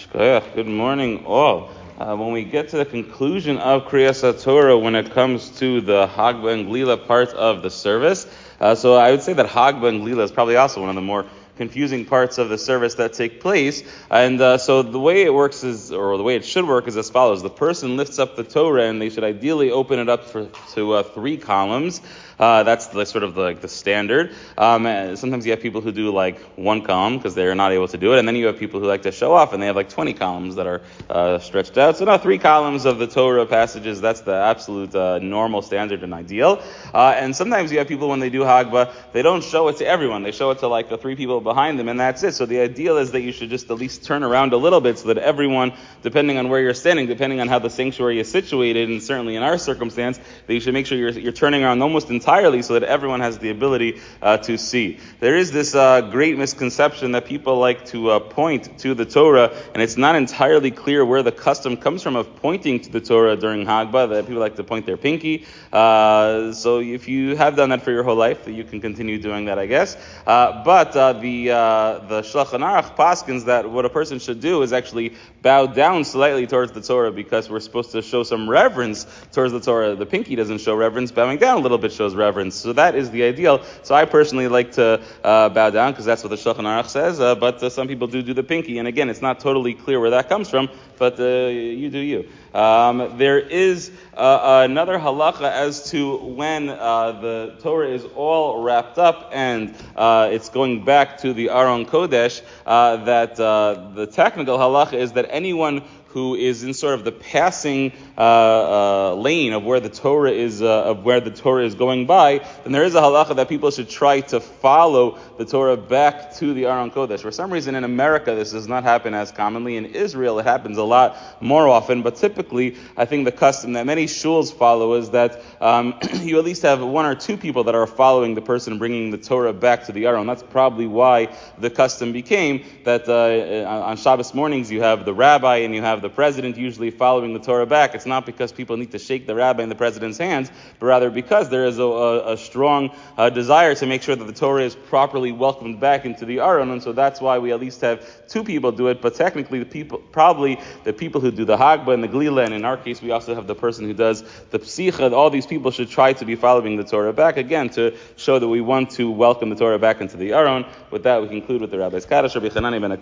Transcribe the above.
Good morning, all. When we get to the conclusion of Kriyas HaTorah, when it comes to the Hagba and Glila part of the service, so I would say that Hagba and Glila is probably also one of the more confusing parts of the service that take place. And so the way it works is, or the way it should work is as follows. The person lifts up the Torah and they should ideally open it up to 3 columns. That's the sort of the standard. Sometimes you have people who do like 1 column because they're not able to do it. And then you have people who like to show off and they have like 20 columns that are stretched out. So now 3 columns of the Torah passages, that's the absolute normal standard and ideal. And sometimes you have people when they do Hagba, they don't show it to everyone. They show it to like the 3 people behind them and that's it. So the ideal is that you should just at least turn around a little bit so that everyone, depending on where you're standing, depending on how the sanctuary is situated, and certainly in our circumstance, that you should make sure you're turning around almost entirely so that everyone has the ability to see. There is this great misconception that people like to point to the Torah, and it's not entirely clear where the custom comes from of pointing to the Torah during Hagba, that people like to point their pinky. So if you have done that for your whole life, you can continue doing that, I guess. But the Shulchan Aruch paskins that what a person should do is actually bow down slightly towards the Torah because we're supposed to show some reverence towards the Torah. The pinky doesn't show reverence. Bowing down a little bit shows reverence. So that is the ideal. So I personally like to bow down because that's what the Shulchan Aruch says. But some people do the pinky. And again, it's not totally clear where that comes from, but you do you. There is another halacha as to when the Torah is all wrapped up and it's going back to the Aron Kodesh, that the technical halacha is that anyone who is in sort of the passing lane of where the Torah is going by, then there is a halacha that people should try to follow the Torah back to the Aron Kodesh. For some reason in America this does not happen as commonly. In Israel it happens a lot more often, but typically I think the custom that many shuls follow is that you at least have 1 or 2 people that are following the person bringing the Torah back to the Aron. That's probably why the custom became that on Shabbos mornings you have the rabbi and you have the president usually following the Torah back. It's not because people need to shake the rabbi and the president's hands, but rather because there is a strong desire to make sure that the Torah is properly welcomed back into the Aron, and so that's why we at least have 2 people do it. But technically, the people who do the Hagba and the Glila, and in our case, we also have the person who does the Psicha. All these people should try to be following the Torah back again to show that we want to welcome the Torah back into the Aron. With that, we conclude with the Rabbi's Kaddish. Rabbi Chanani ben